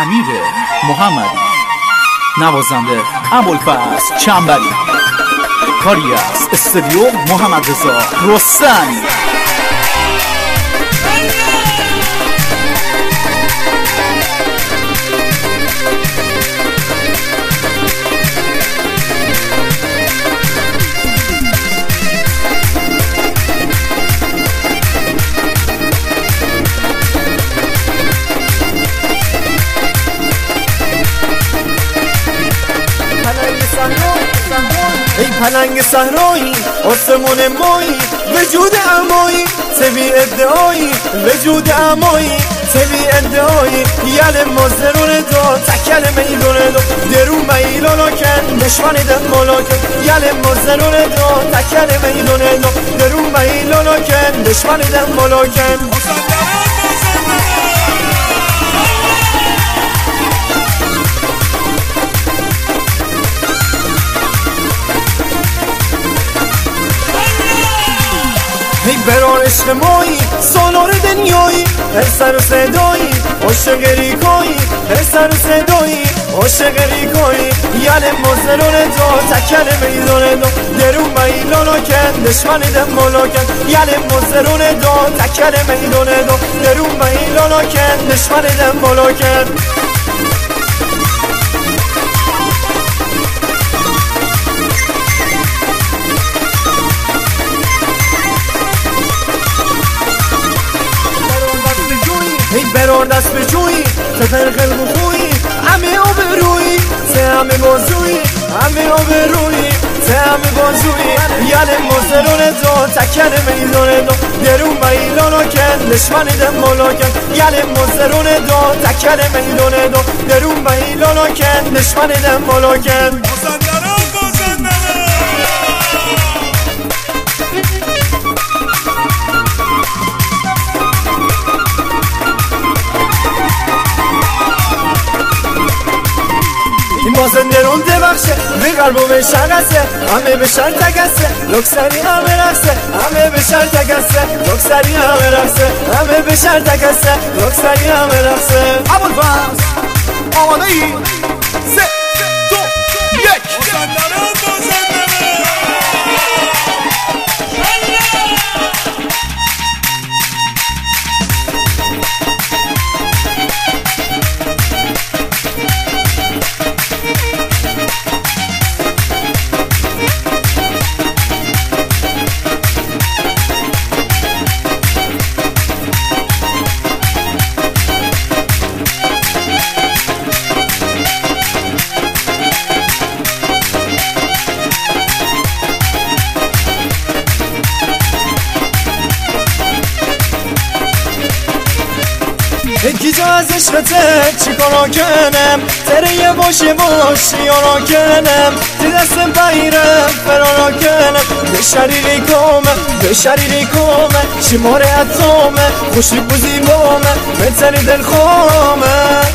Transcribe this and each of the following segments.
امیر محمدی، نوازنده ابوالفضل چنبری، کاری از استودیو محمد رضا رستمی. ای پلنگ صحرایی آسمون مایی وجود امایی سوی ادعایی وجود امایی سوی ادعایی یل مزدرون دو تکل میلون دو درو میلون کن دشمن دن ملاکن یل مزدرون دو تکل میلون دو درو میلون کن دشمن دن ملاکن. ای بران عشق مایی سالار دنیایی هر سر و صدایی عاشق ریکایی هر سر و صدایی عاشق ریکایی یل مزدرون دو تکل میدون دو درو میلانو کن دشمن دن ملاکن یل مزدرون دو تکل میدون دو درو میلانو کن دشمن دن ملاکن. ای بران دست به جویی تفر خلق خویی همه آبرویی سه همه بازویی همه آبرویی سه همه بازویی یل مزدرون دو تکل میدون دو درو میلانو کن دشمن دن ملاکن یل مزدرون دو تکل میدون دو درو میلانو کن دشمن دن ملاکن. این مازندران دبخشه به قلب و به شغسه همه به شر تگسه لکسری همه رقصه همه به شر تگسه لکسری همه رقصه همه به شر تگسه لکسری همه رقصه. ابوالفضل آماده ای؟ 3 2 1 یکی جا از عشقته چی کارا کنم تره باشه یارا کنم تی دستم بایرم فرارا کنم به شریری کامه به شریری کامه شماره اتامه خوشی بوزی بامه بتنی دل خامه.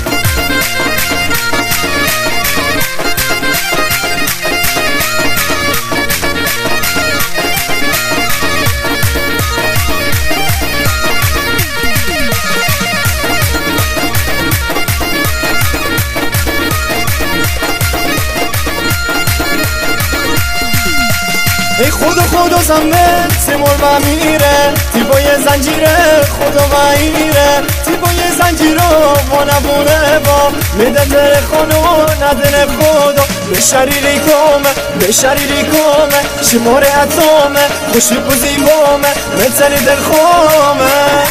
ای خدا زمه سیمور و میره تیبای زنجیره خدا و ایره تیبای زنجیره و نبونه با میده در خانو ندن خدا به شریری کامه به شریری کامه شماره اتامه خوشی بوزی بامه متنی در خامه.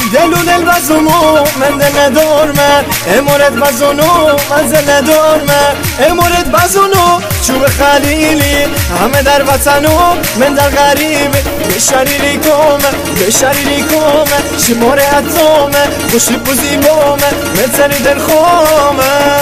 دلو دل بزنو من دل ندارم امورت بزنو من دل ندارم امورت بزنو چوب خلیلی همه در وطنو من در غریب به شریری کومه شماره اتامه خوشی بوزی بامه من تری دل خوامه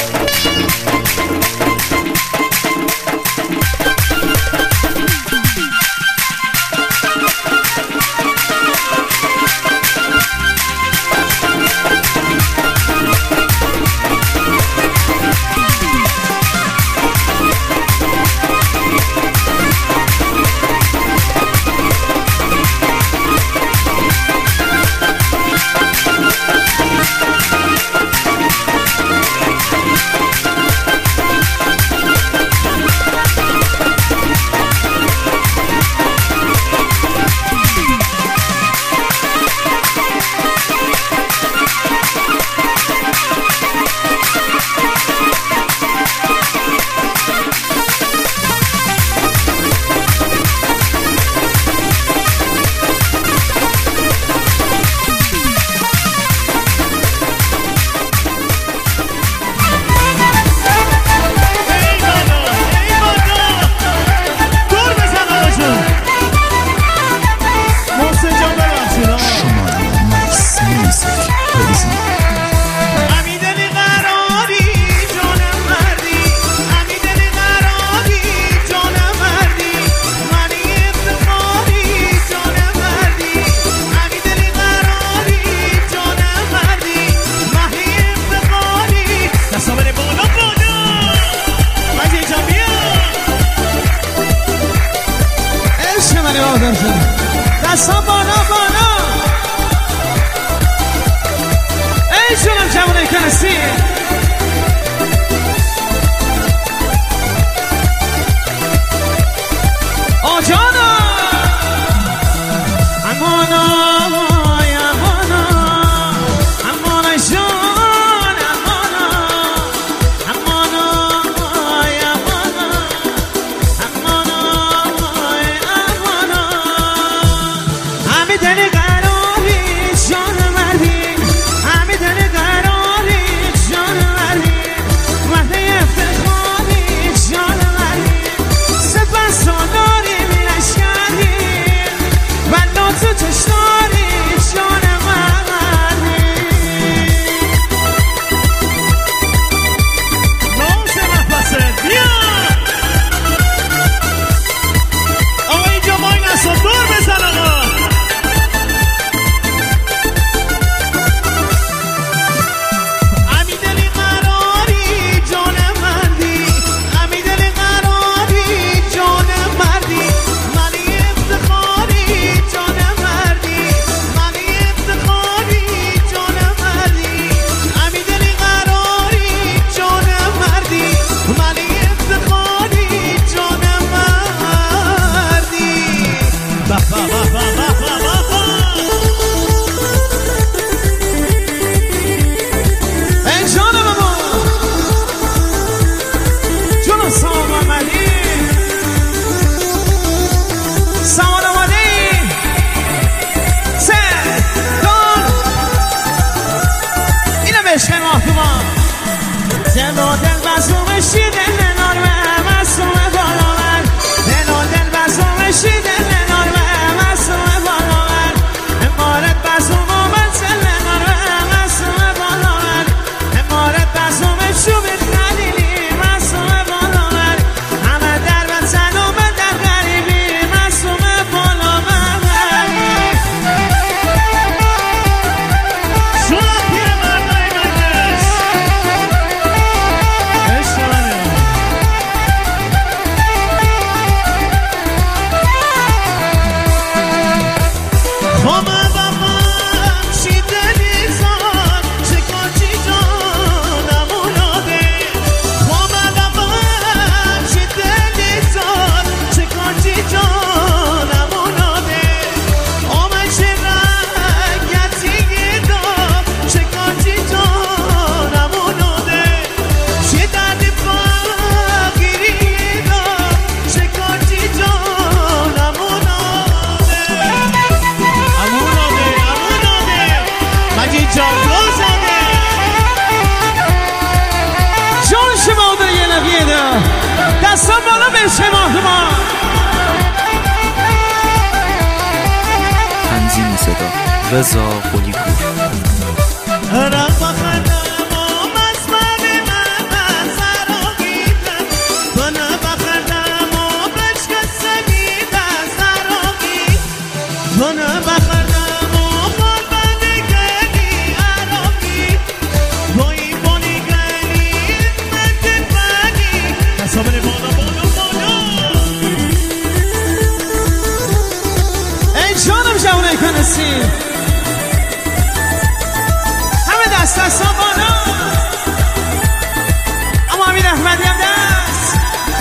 دستا بالا بالا ای جونم جوانه کنسی آجانا امانا امانا جان دل قراری جان مردی همه دل قراری جان جان شما در یه نبیده دستا بالا به شما تنظیم صدا رضا قلی‌پور. همه دست بالا اما امیر احمدی هم دست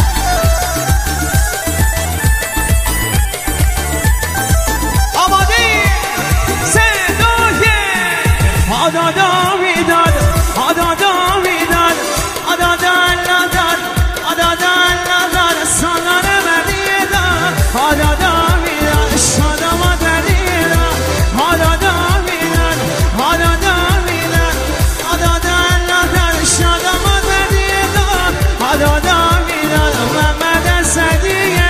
آماده 3 2 1 آدادا میداد آدادا میداد آدادا الله داد آدادا الله داد سالان مردی داد آدادا میداد شادم آدادی داد آدادا میداد آدادا میداد آدادا الله داد شادم آدادی داد آدادا میداد محمد صدیقه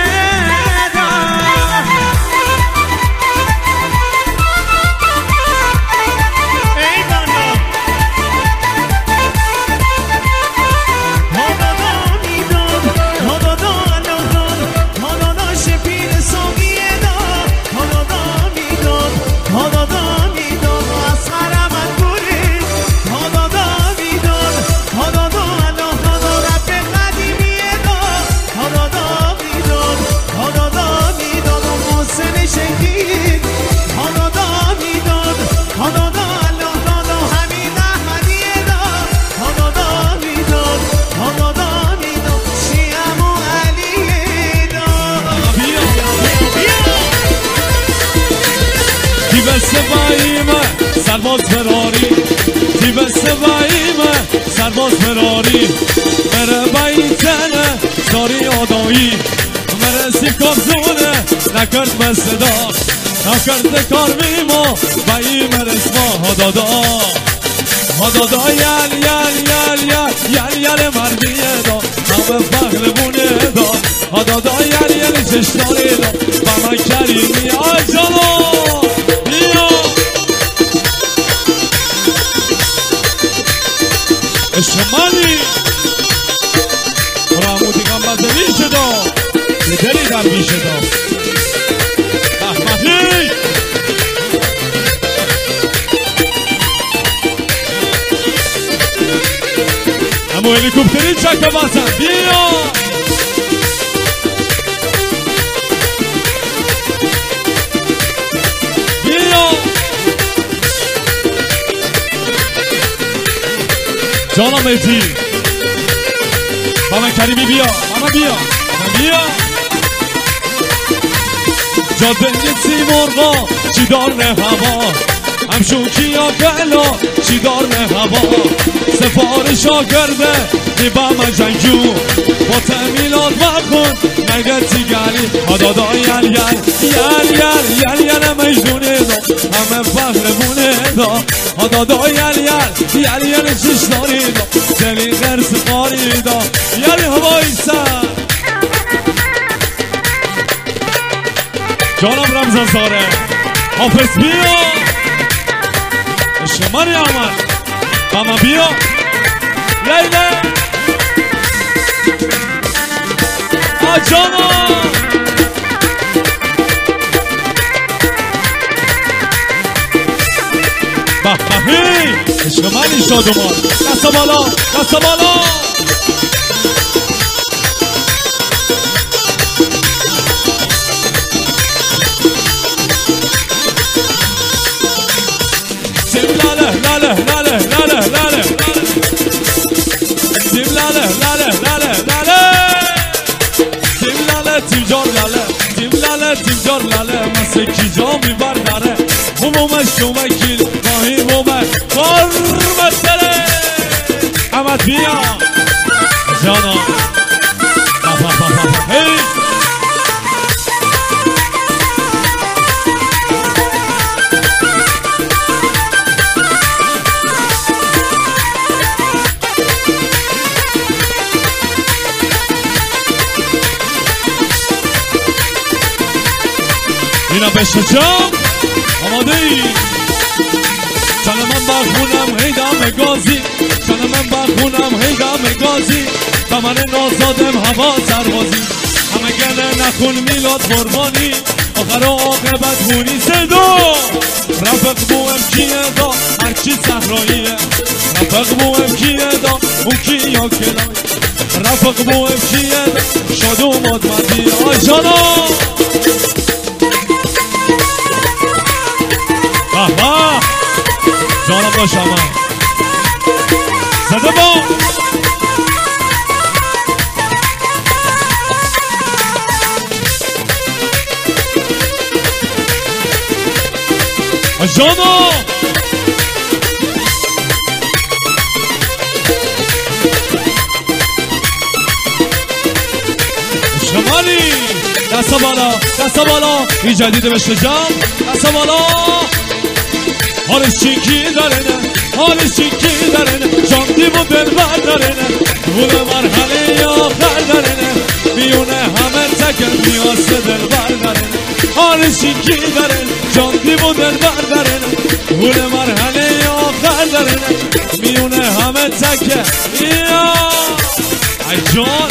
سرباز فراری تیب سواییمه سرباز فراری مره بیتنه داری آدایی مره سیکاب زونه نکرد به صدا نکرد کار میما بایی مرسما هدادا یل یل یل یل یل یل مردیه دا همه فخر بونه دا هدادا یل یل چشتاری دا با من کریمی آجالا شمالی رامودی گمبازلی شدا دلی در بی شدا احمدی امو هلیکوپتری چکه باسن بیا جانا مهدی بابا کریمی بیا بابا بیا جاده تیمورغا چی دار نه هوا همشون کیا گلا چی دار نه هوا سفارشا کرده دیبام جنگجو با تأمینات مکن نگتی گلی هدادا یل یل یل یل یل یل مجنونه دا همه فخر بونه دا هدادا یل یل یل یل چشتاری دا دلی غرس قاری دا یلی هوایی سر جانم رمزان زاره حافظ بیا شماری آمد ماما بیا لیله آجانا بهی عشق منی شادمان دست بالا دست بالا سیم لاله لاله لاله لاله لاله سیم لاله لاله لاله لاله سیم لاله تیم جار لاله تیم لاله تیم جار لاله مسکی جا میبر داره همومش شومکیل ماهی مومه کار مسئله احمد بیا جانا هی جناب شجاع آماده ای؟ جان من بخونم هیدم گازی، جان من بخونم هیدم گازی، دمن نازادم هوا سربازی، همه گله نخون میلاد قربانی، آخر عاقبت هونی صدا. رفق بوهم کیه دا هرچی صحراییه، رفق بوهم کیه دا اون کیا کلای، رفق بوهم کیه دا شاد و مادمدی. آی جانا بابا جانا باشم من زده با جانا شمالی دستا بالا دستا بالا این جدیده به شجاع دستا بالا. حالش چینکی داره نه حالش چینکی داره نه جان دیو و دلبر داره نه بوده مرحله آخر داره نه میونه همه تکر میاسه دلبر داره نه حالش چینکی داره نه جان دیو و دلبر داره نه بوده مرحله آخر داره نه میونه همه تکر یا ای جان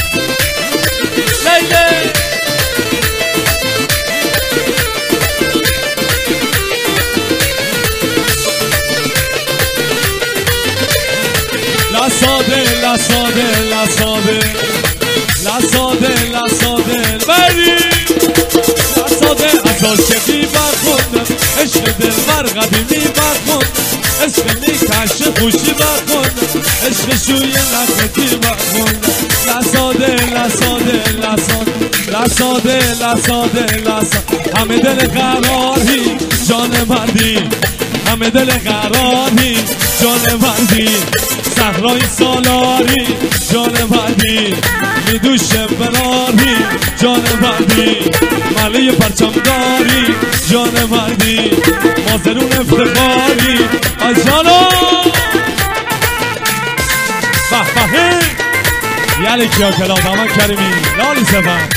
لیلی لساده لساده لساده لساده لساده بری لساده از عاشقی برخوندم عشق دلبر قدیمی برخوندم عشق نیکش خوشی برخوندم عشق شوی نقدی برخوندم لساده لساده لساده لساده لساده لساده همه دل قراری جان مردی همه دل قراری جان مردی صحرای سالاری جان مردی میدوش براری جان مردی مالی پرچمداری جان مردی مازرون افتخاری آجانا بحبه یعنی کیا کلاب همه کریمی لالی سفر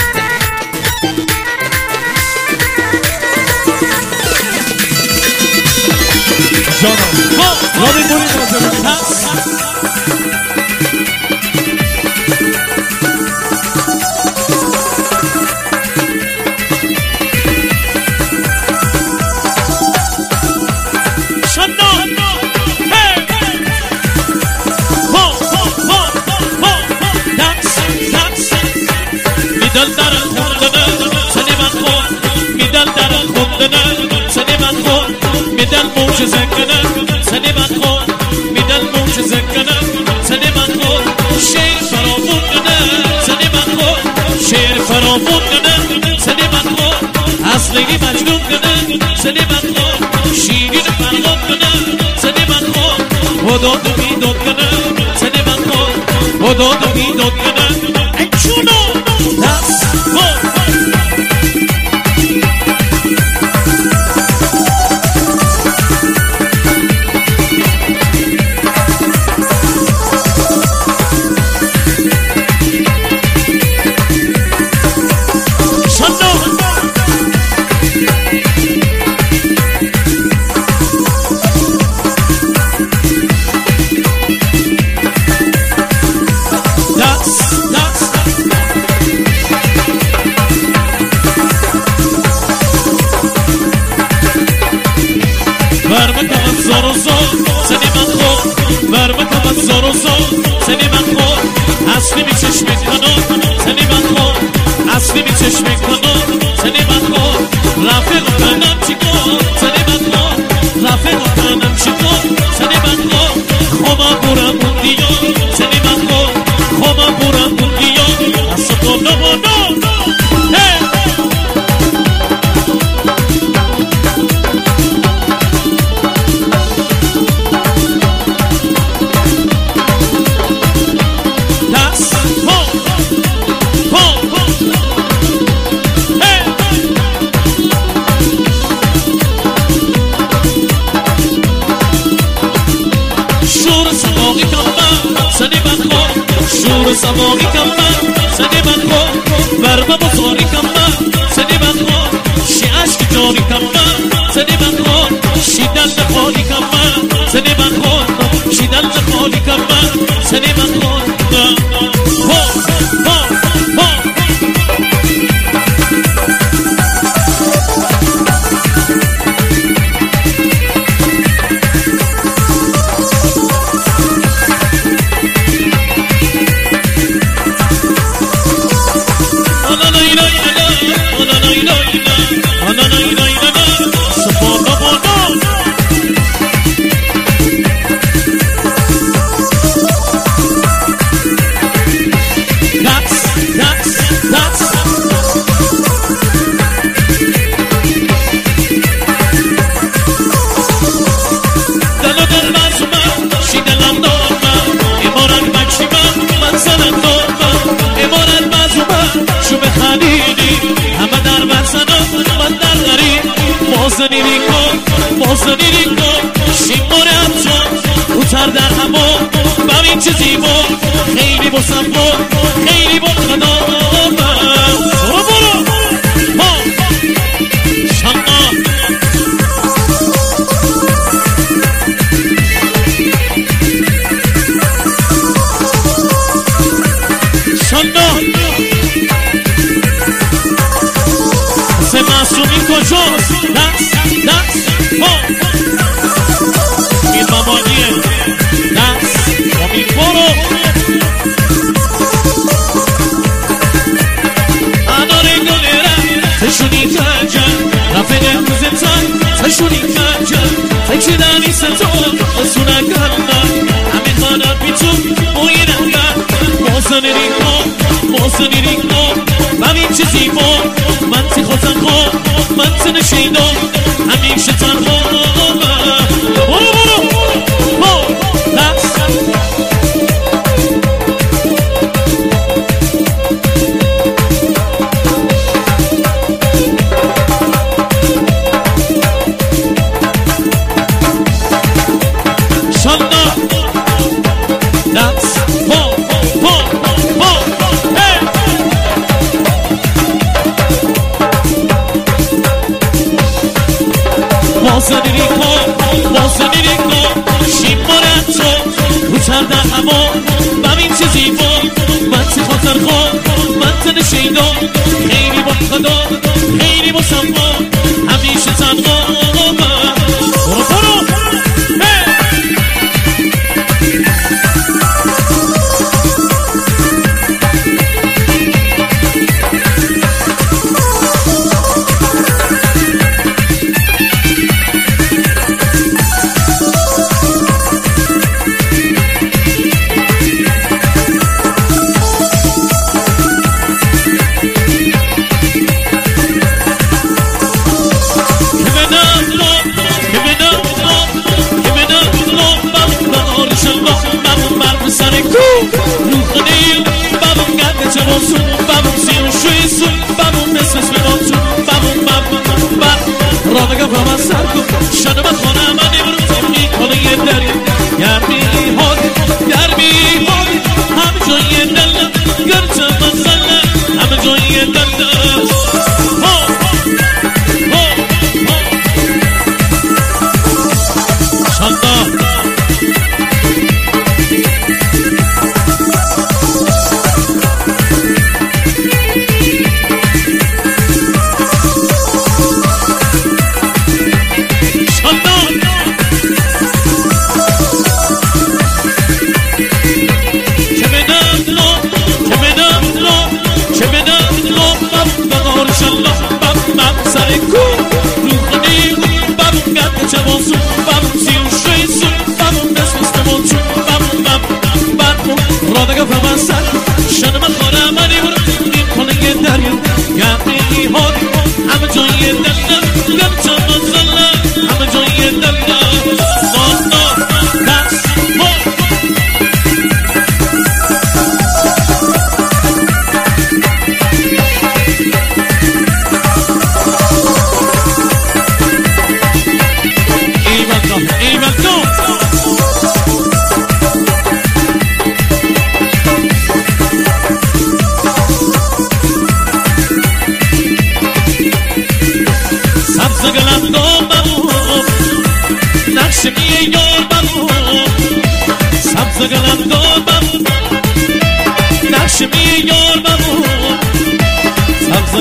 جانا رابی بوری مازرون میدل موجزه کنه سنی من خود میدل موجزه کنه سنی من خود شیر فرامون کنه سنی من خود شیر فرامون کنه سنی من خود اصلی مجنون کنه سنی من خود شیرین فرغم کنه سنی من خود وداد و بیداد کنه سنی من خود وداد و بیداد کنه ای چونو دست خود سنی من خود اصلی می چشم کنم سنی من خود اصلی می چشم کنم سنی من خود رفیق کنم چی کن سنی من خود رفیق کنم چی کن سنی من خود خوما برم بودیا سنی من خود خوما برم بودیا اصلا تو نمانا شور سماقی کم من سنی من خود برمه بزاری کم من سنی من خود خالی کم من سنی من خود شیدن خالی کم من سنی من خود موزنی ریکو شیماره همچون اوتر در همو ببین چه زیبا خیلی با صفا خیلی با خدا برو برو شما شما سه معصومی کجاست دست این مامانیه دست امید برو اناره گلرم تشونی تنجم رفقه روزتن تشونی تنجم تکیدنی ستون اسونه گرنم همین خانم بیتون موینم موزنی ریکو ببین چه زیبا من تی خودم خود من تی نشیدم همیشه تنها برو موزنی ریکو شیماره تو روتر در هوا ببین چه زیبا من تی خاطر خود من تی نشیدم خیلی با خدا خیلی با صفا همیشه تنها برو برو رادگاه با من سر کن شنو من خانه من امروز تیمی کنه یه دری گرمی هادی همه جای دلم گرچه من زلم همه جای دلم شنده نقشمی یار بمون سبز گلندار بمون نقشمی یار بمون سبز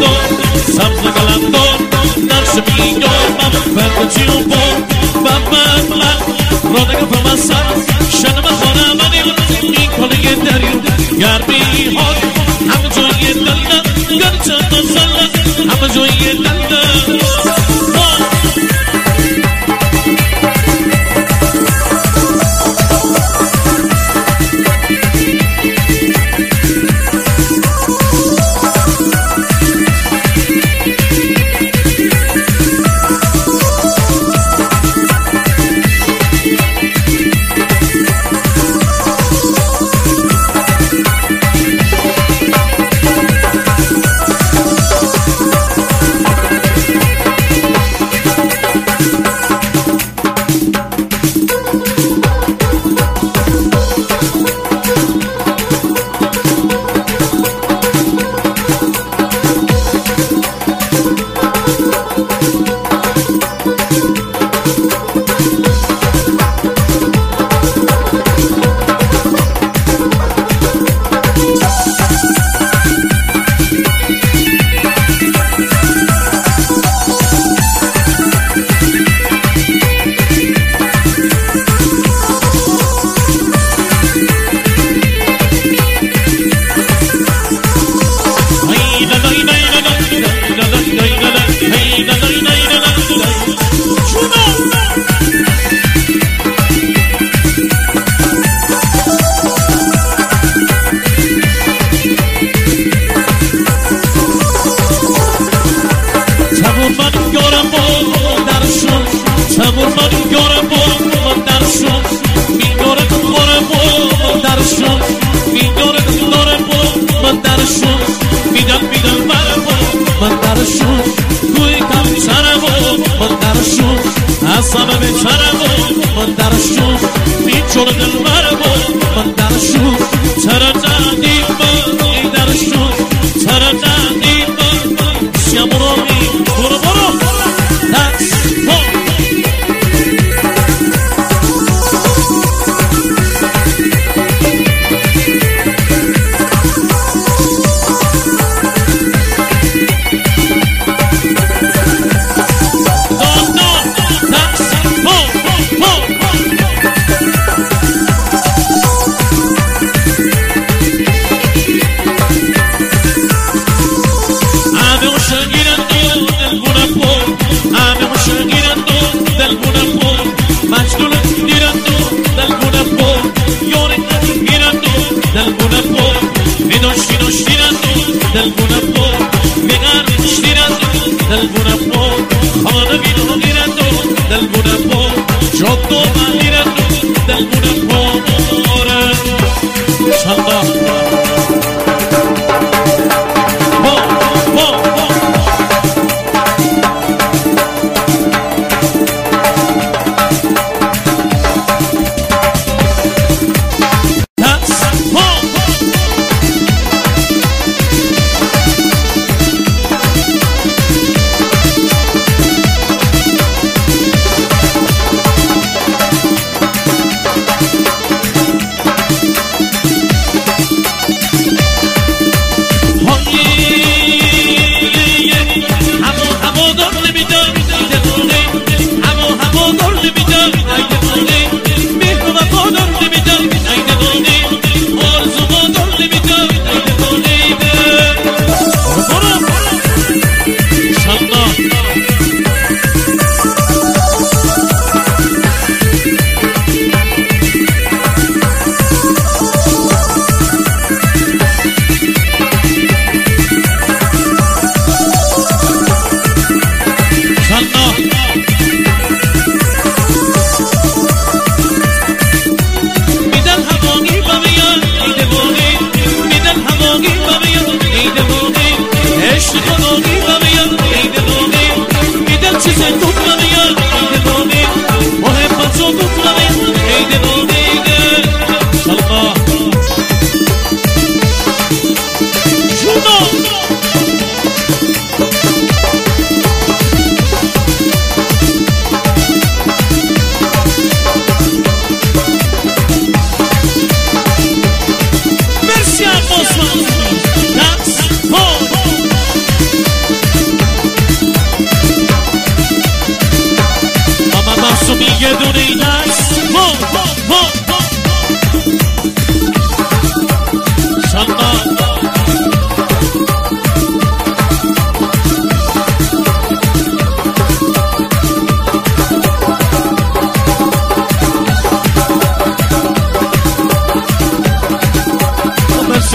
گلندار نقشمی یار بمون بلکه چیو بمون رادگه فمسر شنم خانه منیم این کلیه دریم گرمی ها همه جایی دلده گرچه نزله همه جایی دلده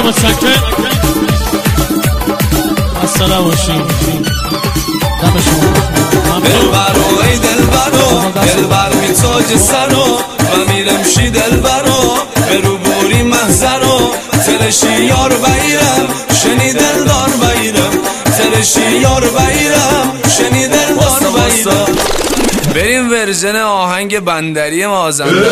بچه مسکن السلام باشیم دم شما دلبرو ای دلبرو دلبر می تاج سرو و میرم شی دلبرو به رو بوری محضرو ترشی یار بایرم شنی دلدار بایرم ترشی یار بایرم شنی دلدار بایرم. بریم ورژن آهنگ بندری مازندران.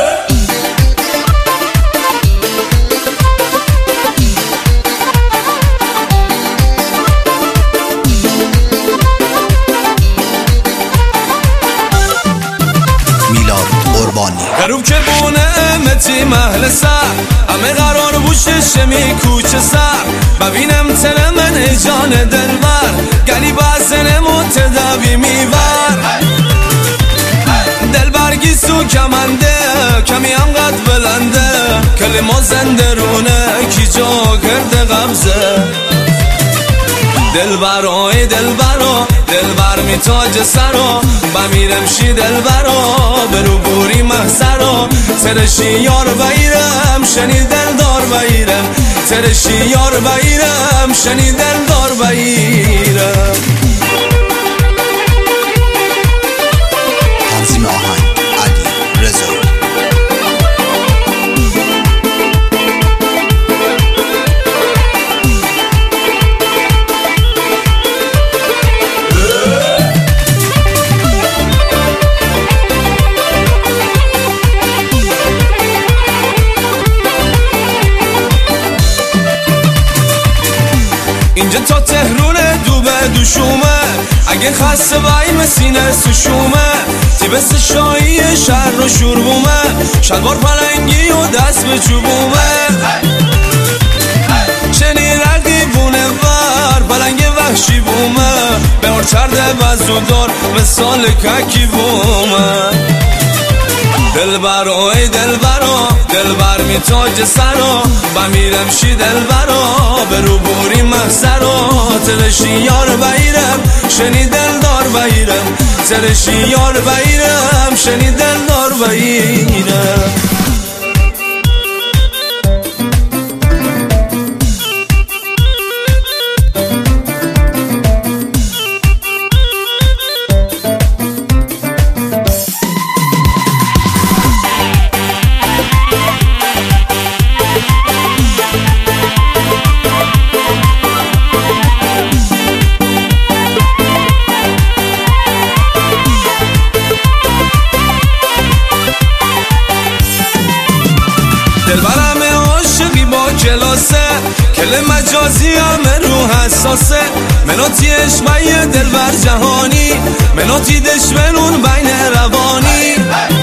غروب که بونه متی محل سر همه قرار بوشه شمی کوچه سر ببینم تن من جان دلبر گلی بازن متداوی میبر دلبرگی سو کمنده کمی هم قد بلنده کلمه زندرونه کی جا کرده قبضه دلبرو ای دلبرو دلبر می تاج سرو بمیرم شی دلبرو برو بوری محضرو ترشی یار بایرم شنی دلدار بایرم ترشی یار بایرم شنی دلدار بایرم. تنظیم آهنگ علی رضایی. اینجا تا تهرون دوبه دوشومه اگه خسته بایم سینه سوشومه تیبس شایی شهر رو شوربومه شلوار پلنگی و دست به چوبومه چنی رقی بونه بر پلنگ وحشی بومه به هر چرده بزودار مثال ککی بومه دلبرو ای دلبرو دلبر می تاج سرو بمیرم شی دلبرو برو بوری محضرو ترشی یار بایرم شنی دلدار بایرم ترشی یار بایرم شنی دلدار بایرم. دلبرم عاشقی با کلاسه کل مجازی همه رو حساسه مناتی عشقای دلبر جهانی مناتی دشمنون بین روانی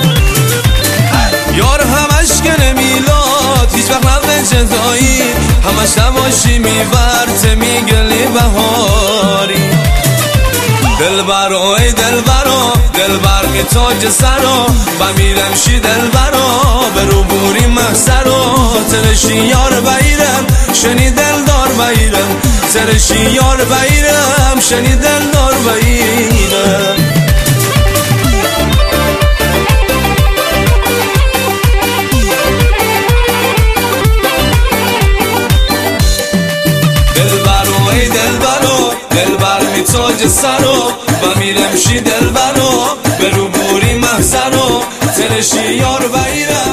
یار همش کنه میلاد هیچ وقت نبه جدایی همش نباشی میورت میگلی بهاری دلبرو ای دلبرو دلبر می تاج سرو بمیرم شی دلبرو برو بوری محضرو ترشی یار بایرم شنی دلدار بایرم ترشی یار بایرم شنی دلدار بایرم. دلبرو ای دلبرو دلبر می تاج سرو بمیرم شی دلبرو برو بوری محضرو ترشی یار بایرم